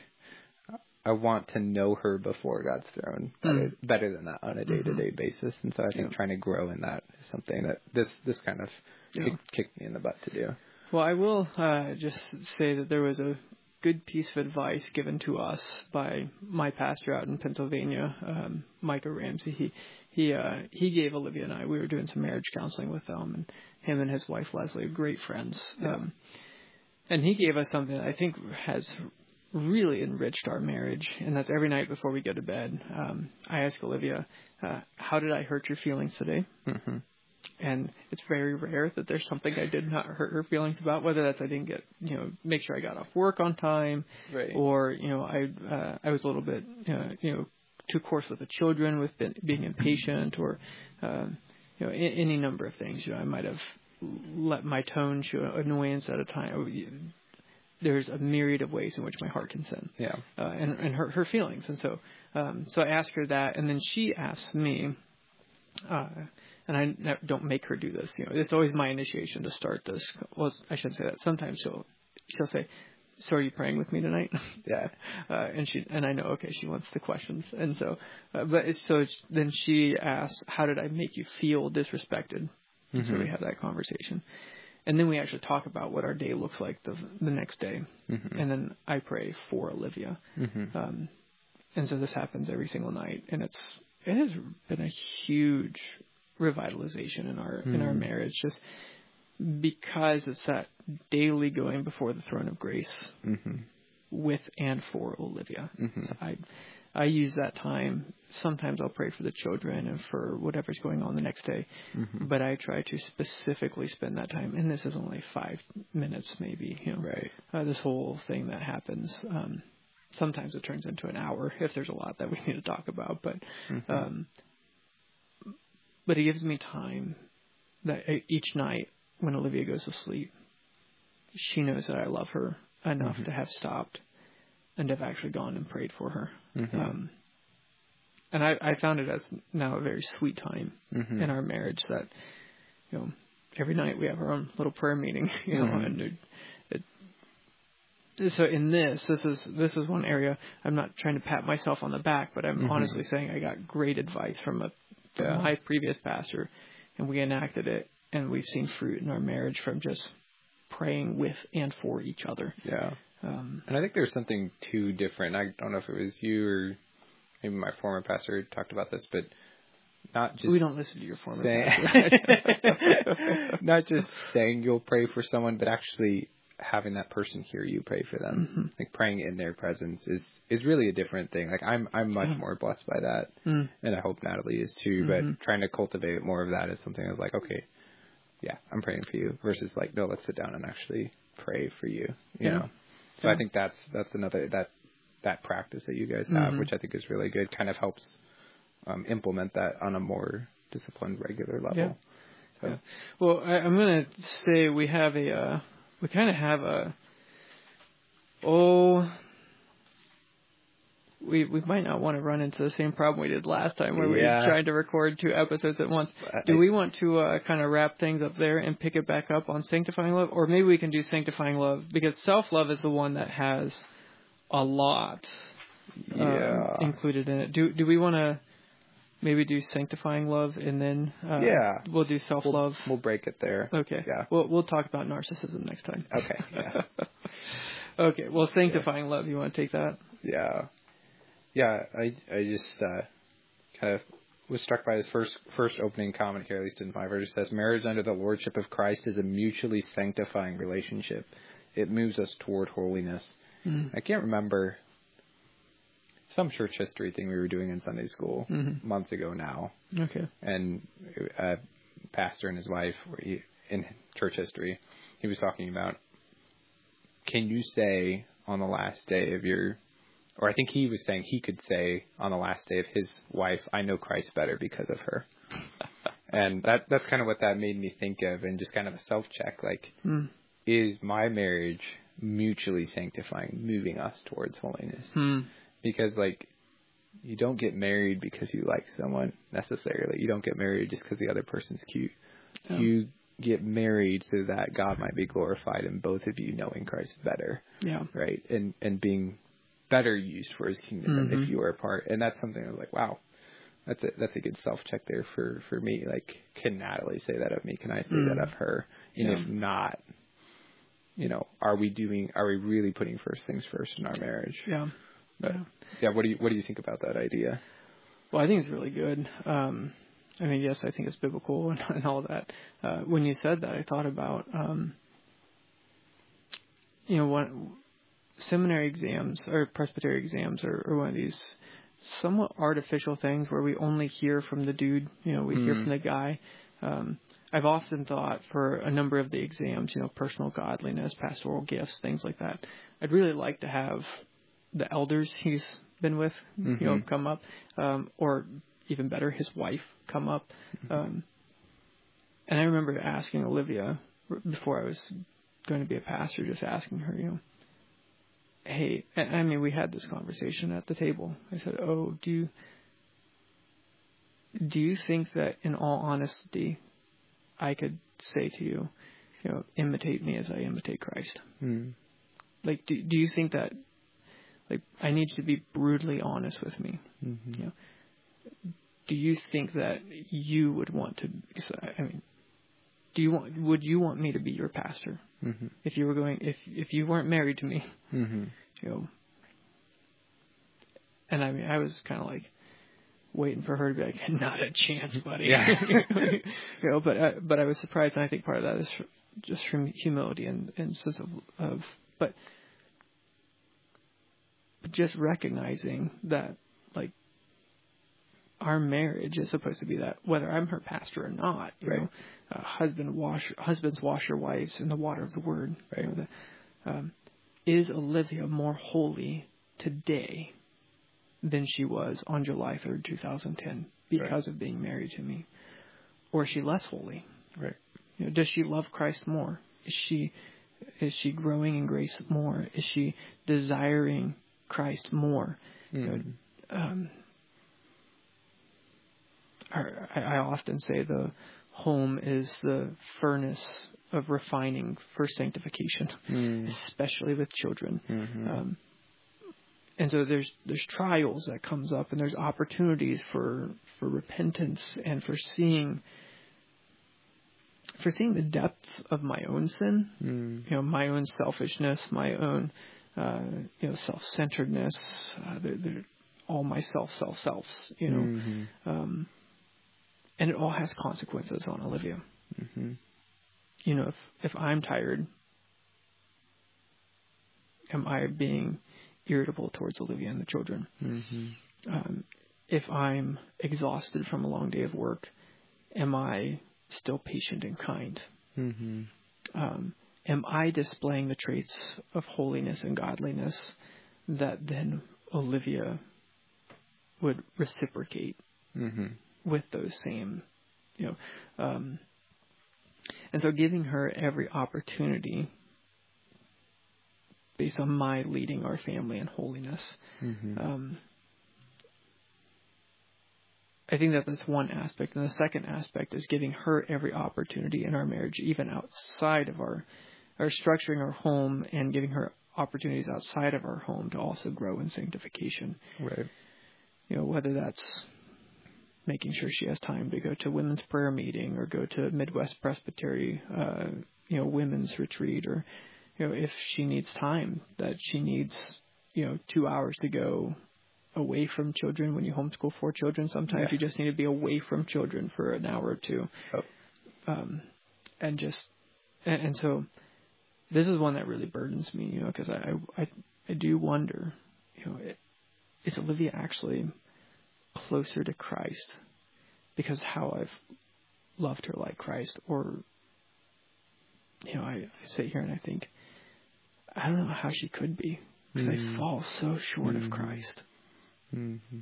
I want to know her before God's throne better, mm. better than that on a day-to-day mm-hmm. basis. And so I think yeah. trying to grow in that is something that this, this kind of yeah. kicked, kicked me in the butt to do. Well, I will uh, just say that there was a good piece of advice given to us by my pastor out in Pennsylvania, um, Micah Ramsey. He he uh, he gave Olivia and I, we were doing some marriage counseling with them, and him and his wife Leslie are great friends. Yeah. Um, and he gave us something that I think has really enriched our marriage, and that's every night before we go to bed. Um, I ask Olivia, uh, how did I hurt your feelings today? Mm-hmm. And it's very rare that there's something I did not hurt her feelings about, whether that's I didn't get, you know, make sure I got off work on time, right. or, you know, I uh, I was a little bit, uh, you know, too coarse with the children, with being impatient, or, uh, you know, a- any number of things. You know, I might have let my tone show annoyance at a time. There's a myriad of ways in which my heart can sin, yeah, uh, and and her her feelings, and so um, so I asked her that, and then she asks me, uh, and I never, don't make her do this. You know, it's always my initiation to start this. Well, I shouldn't say that. Sometimes she'll she'll say, "So are you praying with me tonight?" Yeah, uh, and she and I know okay, she wants the questions, and so uh, but it's, so it's, then she asks, "How did I make you feel disrespected?" Mm-hmm. So we have that conversation. And then we actually talk about what our day looks like the the next day. Mm-hmm. And then I pray for Olivia. Mm-hmm. Um, and so this happens every single night. And it's it has been a huge revitalization in our mm-hmm. in our marriage, just because it's that daily going before the throne of grace mm-hmm. with and for Olivia. Mm-hmm. So I I use that time. Sometimes I'll pray for the children and for whatever's going on the next day. Mm-hmm. But I try to specifically spend that time. And this is only five minutes, maybe. You know, right. Uh, this whole thing that happens. Um, sometimes it turns into an hour if there's a lot that we need to talk about. But, mm-hmm. um, but it gives me time that each night when Olivia goes to sleep, she knows that I love her enough mm-hmm. to have stopped and have actually gone and prayed for her. Mm-hmm. Um, and I, I found it as now a very sweet time mm-hmm. in our marriage that, you know, every night we have our own little prayer meeting, you know, mm-hmm. and it, it, so in this, this is, this is one area I'm not trying to pat myself on the back, but I'm mm-hmm. honestly saying I got great advice from a, from yeah. my previous pastor, and we enacted it, and we've seen fruit in our marriage from just praying with and for each other. Yeah. Um, and I think there's something too different. I don't know if it was you or maybe my former pastor talked about this, but not just... We don't listen to your former saying, pastor. Not just saying you'll pray for someone, but actually having that person hear you pray for them. Mm-hmm. Like praying in their presence is, is really a different thing. Like I'm I'm much yeah. more blessed by that, mm. and I hope Natalie is too, mm-hmm. but trying to cultivate more of that is something I was like, okay, yeah, I'm praying for you, versus like, no, let's sit down and actually pray for you, you yeah. know? So yeah. I think that's that's another that that practice that you guys have, mm-hmm. which I think is really good. Kind of helps um, implement that on a more disciplined, regular level. Yeah. So, yeah. Well, I, I'm going to say we have a, uh, we kind of have a, oh, we we might not want to run into the same problem we did last time where yeah. we tried to record two episodes at once. Do I, we want to uh, kind of wrap things up there and pick it back up on Sanctifying Love? Or maybe we can do Sanctifying Love because self-love is the one that has a lot yeah. um, included in it. Do do we want to maybe do Sanctifying Love and then uh, yeah. we'll do self-love? We'll, we'll break it there. Okay. Yeah. We'll, we'll talk about narcissism next time. Okay. Yeah. Okay. Well, Sanctifying yeah. Love, you want to take that? Yeah. Yeah, I I just uh, kind of was struck by his first first opening comment here, at least in my version. It says, marriage under the lordship of Christ is a mutually sanctifying relationship. It moves us toward holiness. Mm. I can't remember some church history thing we were doing in Sunday school mm-hmm. months ago now. Okay. And a pastor and his wife, were he, in church history, he was talking about, can you say on the last day of your... Or I think he was saying he could say on the last day of his wife, I know Christ better because of her. And that that's kind of what that made me think of, and just kind of a self-check. Like, mm. is my marriage mutually sanctifying, moving us towards holiness? Mm. Because, like, you don't get married because you like someone necessarily. You don't get married just because the other person's cute. Oh. You get married so that God might be glorified in both of you knowing Christ better. Yeah. Right? And and being... better used for his kingdom mm-hmm. than if you were a part. And that's something I was like, wow, that's a, that's a good self-check there for, for me. Like, can Natalie say that of me? Can I say mm. that of her? And yeah. if not, you know, are we doing, are we really putting first things first in our marriage? Yeah. But yeah. yeah, what do you, what do you think about that idea? Well, I think it's really good. Um, I mean, yes, I think it's biblical and, and all that. Uh, when you said that, I thought about, um, you know, one, seminary exams or presbytery exams are, are one of these somewhat artificial things where we only hear from the dude, you know, we mm. hear from the guy. Um, I've often thought for a number of the exams, you know, personal godliness, pastoral gifts, things like that, I'd really like to have the elders he's been with, mm-hmm. you know, come up, um, or even better, his wife come up. Mm-hmm. Um, and I remember asking Olivia before I was going to be a pastor, just asking her, you know, hey, I mean, we had this conversation at the table. I said, oh, do you, do you think that in all honesty, I could say to you, you know, imitate me as I imitate Christ? Mm. Like, do, do you think that, like, I need you to be brutally honest with me? Mm-hmm. You know, do you think that you would want to, I mean, do you want, would you want me to be your pastor? Mm-hmm. If you were going, if if you weren't married to me, mm-hmm. you know, and I mean, I was kind of like waiting for her to be like, not a chance, buddy. Yeah. you know, but I, but I was surprised, and I think part of that is just from humility and and sense of of, but just recognizing that, like, our marriage is supposed to be that, whether I'm her pastor or not, you right. know, uh, husband wash, husbands wash your wives in the water of the word. Right. You know, the, um, is Olivia more holy today than she was on July third, twenty ten, because right. of being married to me? Or is she less holy? Right. You know, does she love Christ more? Is she, is she growing in grace more? Is she desiring Christ more? Mm. You know, um, I, I often say the home is the furnace of refining for sanctification, mm. especially with children. Mm-hmm. Um, and so there's there's trials that comes up, and there's opportunities for for repentance and for seeing for seeing the depth of my own sin, mm. you know, my own selfishness, my own uh, you know self-centeredness, uh, they're, they're all my self self selves, you know. Mm-hmm. Um, And it all has consequences on Olivia. Mm-hmm. You know, if, if I'm tired, am I being irritable towards Olivia and the children? Mm-hmm. Um, if I'm exhausted from a long day of work, am I still patient and kind? Mm-hmm. Um, am I displaying the traits of holiness and godliness that then Olivia would reciprocate mm-hmm. with those same, you know, um, and so giving her every opportunity based on my leading our family in holiness. Mm-hmm. Um, I think that that's one aspect. And the second aspect is giving her every opportunity in our marriage, even outside of our, or structuring our home and giving her opportunities outside of our home to also grow in sanctification. Right. You know, whether that's making sure she has time to go to women's prayer meeting or go to Midwest Presbytery, uh, you know, women's retreat, or, you know, if she needs time, that she needs, you know, two hours to go away from children. When you homeschool four children, sometimes yeah. you just need to be away from children for an hour or two. Oh. Um, and just, and, and so this is one that really burdens me, you know, because I, I, I do wonder, you know, it, is Olivia actually closer to Christ because how I've loved her like Christ? Or, you know, I, I sit here and I think, I don't know how she could be, because mm-hmm. I fall so short mm-hmm. of Christ. Mm-hmm.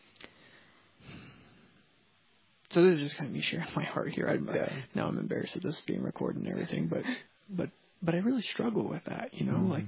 So this is just kind of me sharing my heart here. I, yeah. Now I'm embarrassed that this is being recorded and everything, but but but I really struggle with that, you know, mm-hmm. like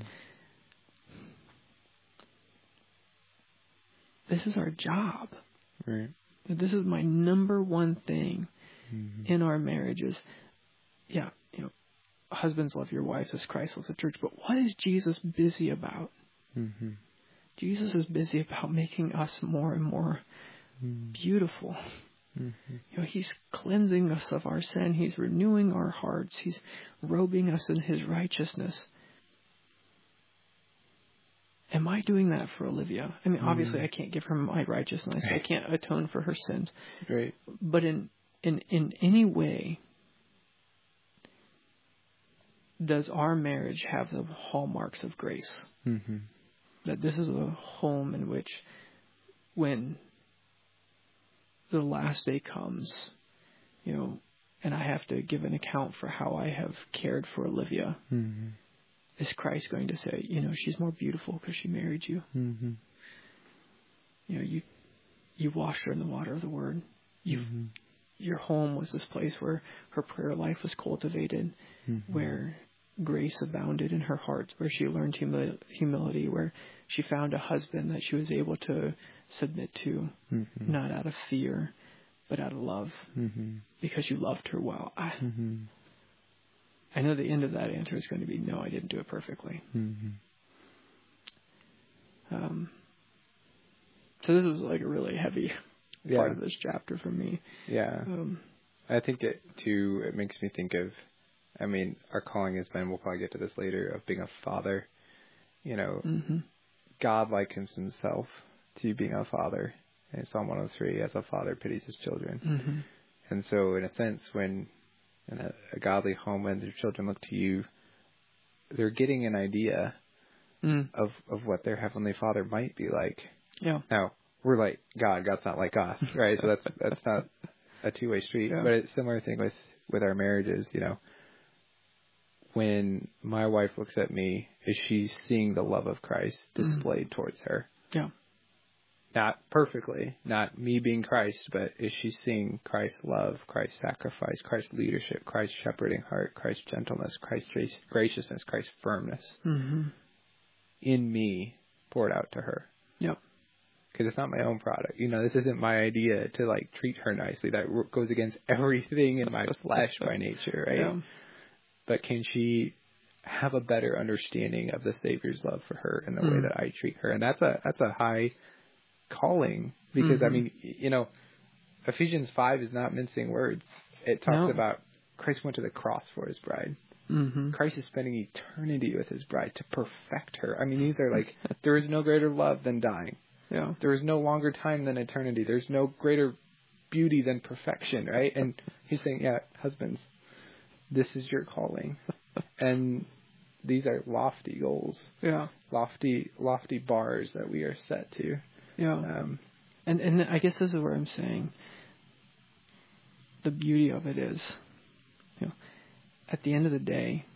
this is our job. Right. This is my number one thing mm-hmm. in our marriages. Yeah, you know, husbands, love your wives as Christ loves the church, but what is Jesus busy about? Mm-hmm. Jesus is busy about making us more and more mm-hmm. beautiful. Mm-hmm. You know, he's cleansing us of our sin. He's renewing our hearts. He's robing us in his righteousness. Am I doing that for Olivia? I mean, mm-hmm. obviously I can't give her my righteousness. I can't atone for her sins. Right. But in, in, in any way, does our marriage have the hallmarks of grace? Mm-hmm. That this is a home in which when the last day comes, you know, and I have to give an account for how I have cared for Olivia, mm-hmm. is Christ going to say, you know, she's more beautiful because she married you? Mm-hmm. You know, you you washed her in the water of the Word. You, mm-hmm. Your home was this place where her prayer life was cultivated, mm-hmm. where grace abounded in her heart, where she learned humi- humility, where she found a husband that she was able to submit to, mm-hmm. not out of fear, but out of love, mm-hmm. because you loved her well. I, mm-hmm. I know the end of that answer is going to be, no, I didn't do it perfectly. Mm-hmm. Um, so this was like a really heavy yeah. part of this chapter for me. Yeah. Um, I think it, too, it makes me think of, I mean, our calling has been, we'll probably get to this later, of being a father. You know, mm-hmm. God likens himself to being a father. In Psalm one oh three, as a father pities his children. Mm-hmm. And so, in a sense, when in a, a godly home, when their children look to you, they're getting an idea mm. of, of what their heavenly Father might be like. Yeah. Now, we're like God. God's not like us, right? So that's that's not a two-way street. Yeah. But it's a similar thing with, with our marriages, you know. When my wife looks at me, is she seeing the love of Christ displayed mm. towards her? Yeah. Not perfectly, not me being Christ, but is she seeing Christ's love, Christ's sacrifice, Christ's leadership, Christ's shepherding heart, Christ's gentleness, Christ's graciousness, Christ's firmness mm-hmm. in me poured out to her? Yep. Because it's not my own product. You know, this isn't my idea to, like, treat her nicely. That goes against everything in my flesh by nature, right? Yeah. But can she have a better understanding of the Savior's love for her in the mm. way that I treat her? And that's a that's a high calling, because, mm-hmm. I mean, you know, Ephesians five is not mincing words. It talks no. about Christ went to the cross for his bride. Mm-hmm. Christ is spending eternity with his bride to perfect her. I mean, these are like, there is no greater love than dying. Yeah. There is no longer time than eternity. There's no greater beauty than perfection, right? And he's saying, yeah, husbands, this is your calling. And these are lofty goals. Yeah. Lofty, lofty bars that we are set to. Yeah. Um, and, and I guess this is where I'm saying the beauty of it is, you know, at the end of the day,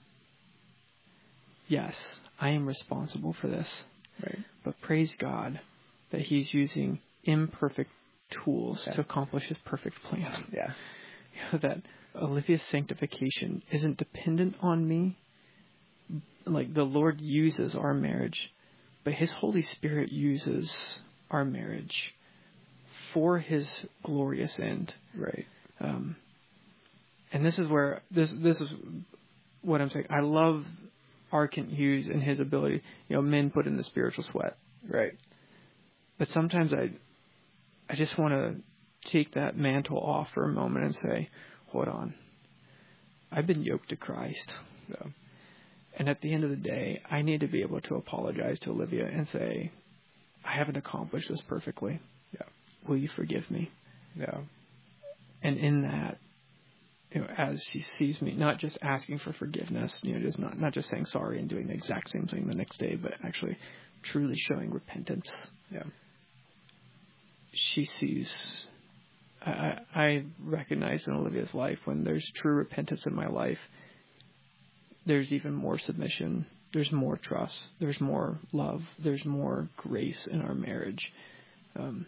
yes, I am responsible for this. Right. But praise God that he's using imperfect tools yeah. to accomplish his perfect plan. Yeah. You know, that Olivia's sanctification isn't dependent on me. Like, the Lord uses our marriage, but his Holy Spirit uses our marriage for his glorious end. Right. Um, and this is where, this this is what I'm saying. I love R. Kent Hughes and his ability, you know, men put in the spiritual sweat. Right. But sometimes I, I just want to take that mantle off for a moment and say, hold on. I've been yoked to Christ. Yeah. And at the end of the day, I need to be able to apologize to Olivia and say, I haven't accomplished this perfectly. Yeah. Will you forgive me? Yeah. And in that, you know, as she sees me, not just asking for forgiveness, you know, just not, not just saying sorry and doing the exact same thing the next day, but actually truly showing repentance. Yeah. She sees, I, I recognize in Olivia's life, when there's true repentance in my life, there's even more submission, there's more trust, there's more love, there's more grace in our marriage. Um,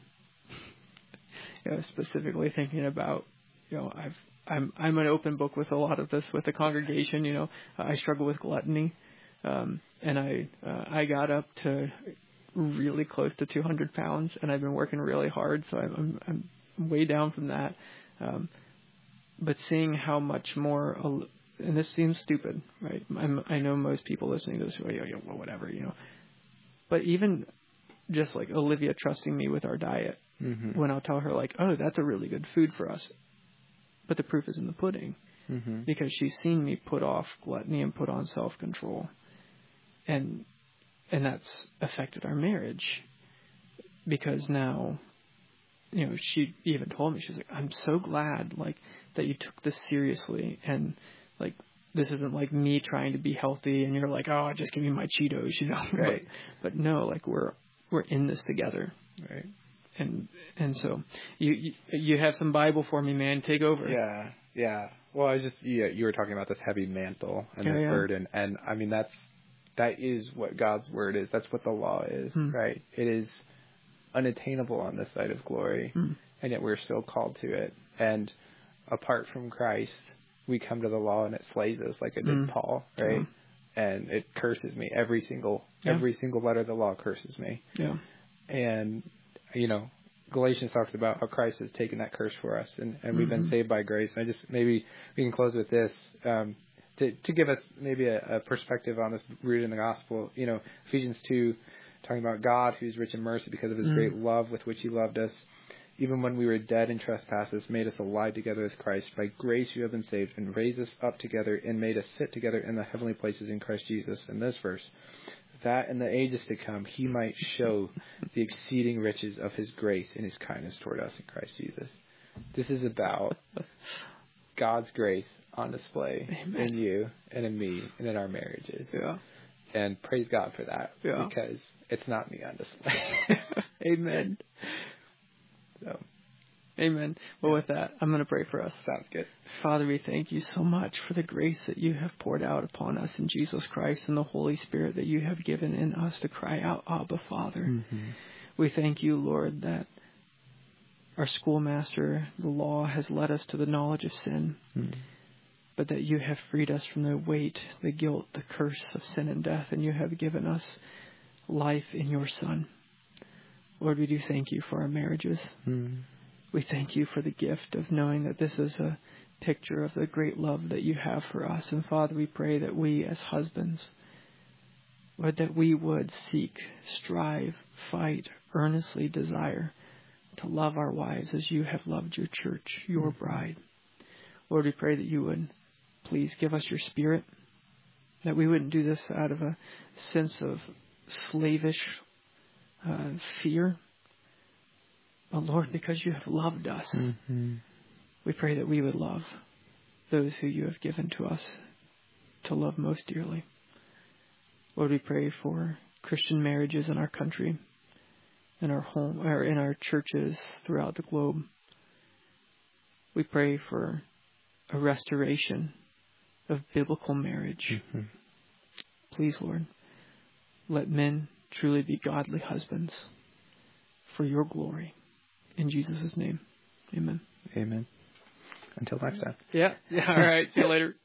you know, specifically thinking about, you know, I've, I'm, I'm an open book with a lot of this with the congregation. You know, I struggle with gluttony, um, and I, uh, I got up to really close to two hundred pounds, and I've been working really hard, so I'm, I'm, I'm way down from that. Um, but seeing how much more, and this seems stupid, right? I'm, I know most people listening to this are like, oh, yeah, well, whatever, you know. But even just like Olivia trusting me with our diet, mm-hmm. when I'll tell her like, oh, that's a really good food for us. But the proof is in the pudding, mm-hmm. because she's seen me put off gluttony and put on self-control. And, and that's affected our marriage, because now, you know, she even told me, she's like, I'm so glad like that you took this seriously, and like, this isn't like me trying to be healthy and you're like, oh, just give me my Cheetos, you know? Right. But, but no, like we're, we're in this together. Right. And, and so you, you, you have some Bible for me, man. Take over. Yeah. Yeah. Well, I was just, yeah, you were talking about this heavy mantle and yeah, this yeah. burden. And I mean, that's, that is what God's word is. That's what the law is, hmm. right? It is unattainable on this side of glory, hmm. and yet we're still called to it. And apart from Christ, we come to the law and it slays us like it did mm. Paul, right? Yeah. And it curses me. Every single, yeah. every single letter of the law curses me. Yeah. And, you know, Galatians talks about how Christ has taken that curse for us, and, and we've mm-hmm. been saved by grace. And I just, maybe we can close with this, um, to, to give us maybe a, a perspective on this rooted in the gospel. You know, Ephesians two, talking about God who's rich in mercy because of his mm. great love with which he loved us. Even when we were dead in trespasses, made us alive together with Christ. By grace you have been saved, and raised us up together, and made us sit together in the heavenly places in Christ Jesus. In this verse, that in the ages to come he might show the exceeding riches of his grace and his kindness toward us in Christ Jesus. This is about God's grace on display Amen. In you and in me and in our marriages. Yeah. And praise God for that, yeah. because it's not me on display. Amen. So, amen. Well, yeah. with that, I'm going to pray for us. Sounds good. Father, we thank you so much for the grace that you have poured out upon us in Jesus Christ and the Holy Spirit that you have given in us to cry out, Abba, Father. Mm-hmm. We thank you, Lord, that our schoolmaster, the law, has led us to the knowledge of sin, mm-hmm. but that you have freed us from the weight, the guilt, the curse of sin and death, and you have given us life in your Son. Lord, we do thank you for our marriages. Mm. We thank you for the gift of knowing that this is a picture of the great love that you have for us. And Father, we pray that we as husbands, Lord, that we would seek, strive, fight, earnestly desire to love our wives as you have loved your church, your mm-hmm. bride. Lord, we pray that you would please give us your spirit, that we wouldn't do this out of a sense of slavish Uh, fear, but Lord, because you have loved us, mm-hmm. we pray that we would love those who you have given to us to love most dearly. Lord, we pray for Christian marriages in our country, in our home, or in our churches throughout the globe. We pray for a restoration of biblical marriage. Mm-hmm. Please, Lord, let men truly be godly husbands for your glory. In Jesus' name, amen. Amen. Until next time. Yeah. Yeah. All right. See you later.